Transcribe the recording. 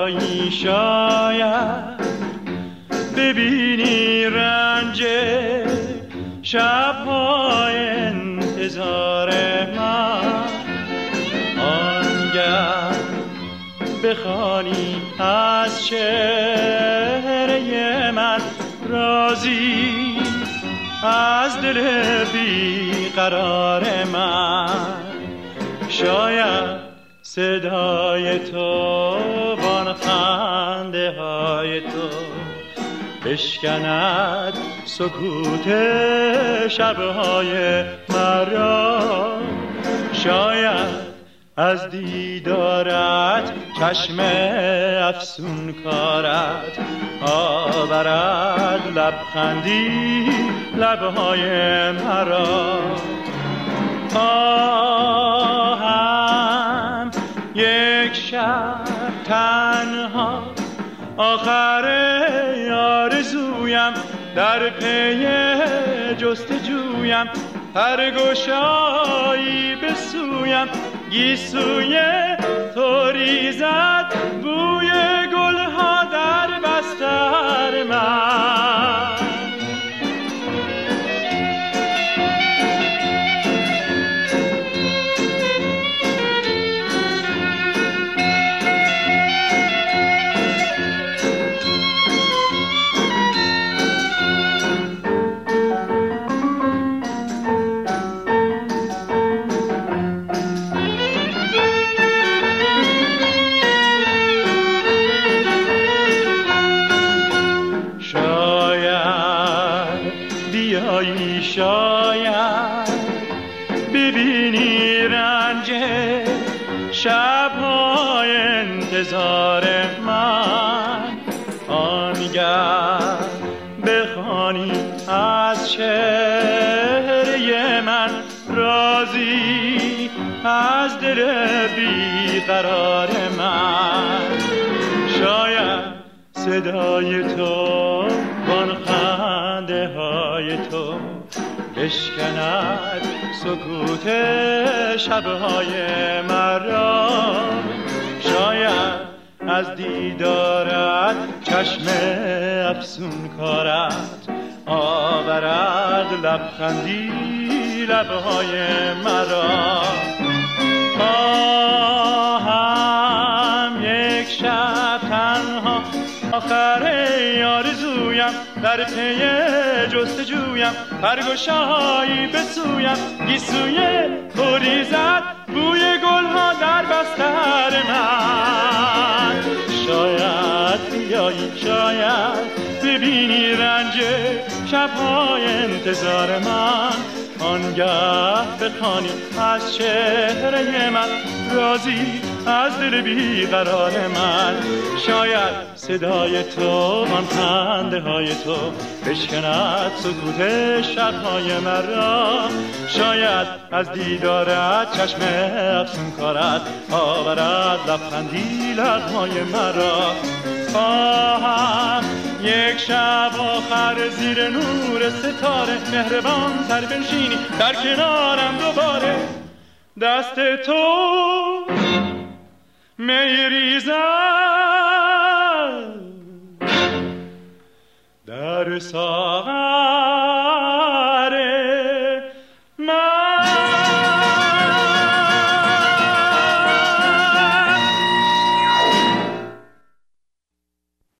بیایی شاید ببینی رنج شب‌های انتظار من، آنگه بخوانی از چهره من رازی از دل بیقرار من. شاید صدای تو وان خنده های تو بشکند سکوت شبهای مرا. شاید از دیدارت چشم افسون کارت آورد لبخندی لبهای مرا. خواهم یک شب تنها آخر آرزویم در پی جستجویم، پرگشایی به سویم گیسوی تو ریزد بوی گلها در بستر من. شاید ببینی رنج شب‌های انتظار من، آنگه بخوانی از چهره من رازی از دل بیقرار من. شاید صدای تو وان خنده های تو بشکند سکوت شبهای مرا. شاید از دیدارت چشم افسون کارت آورد لبخندی لبهای مرا. خواهم یک شب تنها آخر آرزویم در پی جستجویم، پرگشایی به سویم گیسوی تو ریزد بوی گلها در بستر من. شاید بیایی شاید ببینی رنج شب‌های انتظار من، آنگه بخوانی از چهره من رازی از دل بیقرار من. شاید صدای تو آن خنده های تو بشکند سکوت شب‌های مرا. شاید از دیدارت چشم افسون کارت آورد لبخندی لب‌های مرا. خواهم یک شب آخر زیر نور ستاره مهربان تر بنشینی در کنارم دوباره. دست تو میریزد در ساغر